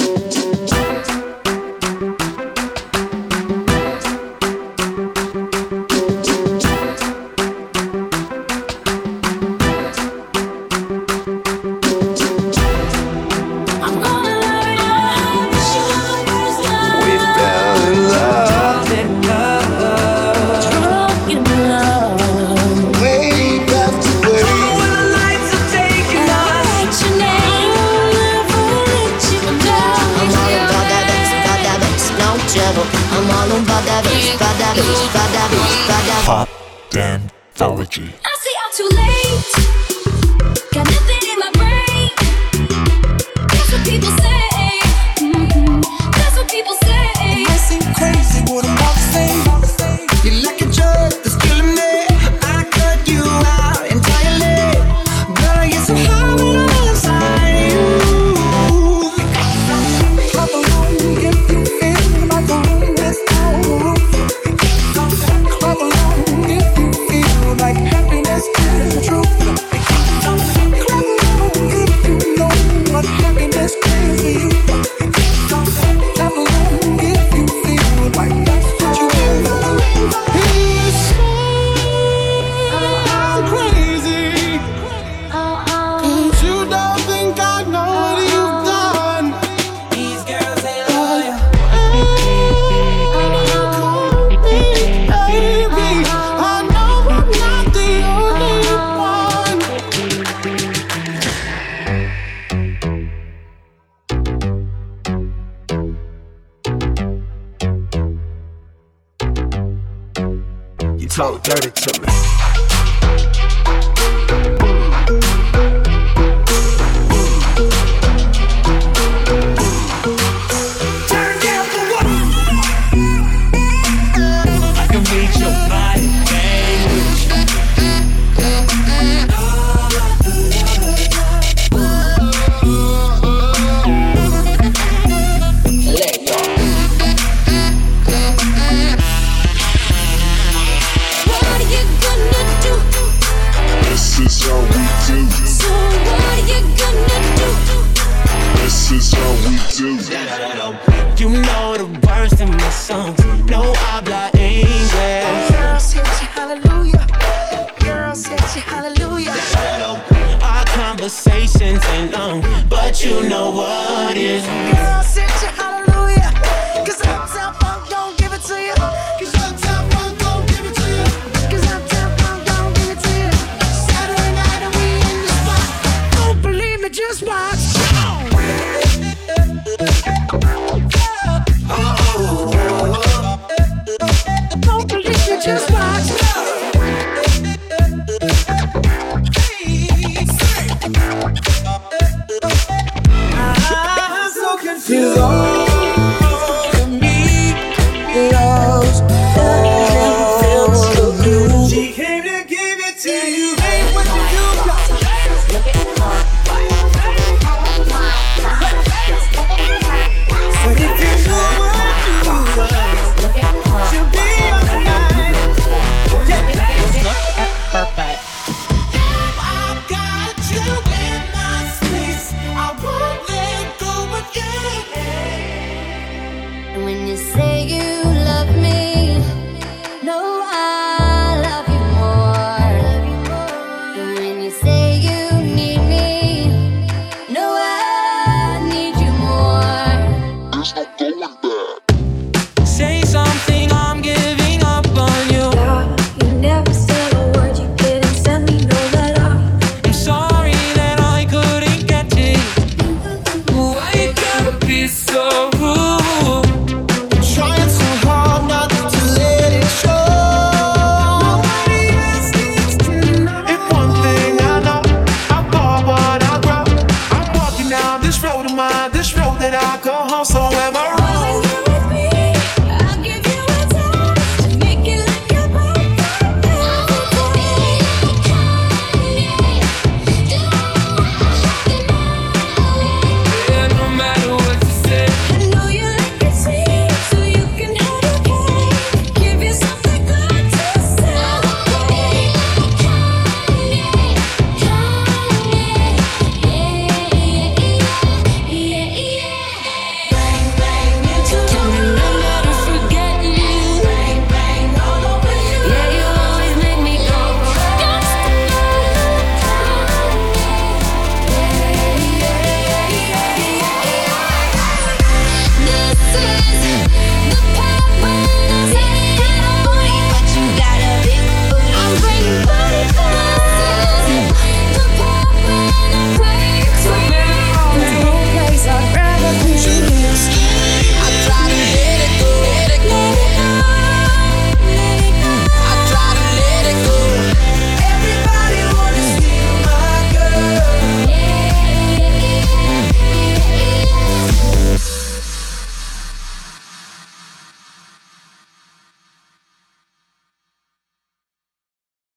Pop Danthology. I say I'm too late. Got nothing in my brain. That's what people say. That's what people say. It might seem crazy what I'm about to say. You're like a drug that's killing me. I cut you out entirely. Girl, you're so hard on the inside you. Clap along if you feel like the room is out of the roof. Clap along if you feel like happiness is the truth. Clap along if you know what happiness is for you. Clap along if you feel like that's what you want. You say I'm crazy, 'cause you don't think I know what you've done. These girls ain't loyal. Call me baby, I know I'm not the only one. You talk dirty to me. Turn down for what? I can read your body language. What are you gonna do? This is how we do. So what are you gonna do? This is how we do. You know the words in my songs. No habla English. Girl, said you hallelujah. Girl, said you hallelujah. Our conversations ain't long, but you know what is. Girl, said you hallelujah. 'Cause Uptown Funk don't give it to you. 'Cause Uptown Funk don't give it to you. 'Cause Uptown Funk don't give it to you. Saturday night and we in the spot. Don't believe me, just watch. Don't believe me, just watch. I'm so confused. To me, love's all the blue. She came to give it to you. Hey, what you do? But if you know what she'll be on the night. I've got you in my space. I won't let go again. When you say you love me, no, I love you more. When you say you need me, no, I need you more. There's no going back. Say something, I'm giving up on you. You never said a word, you didn't send me no letter. I'm sorry that I couldn't get to you. Why you gotta be so rude? Trying so hard not to let it show. Nobody else needs to know. If one thing I know, I bought what I grow. I'm walking down this road of mine, this road that I go home. So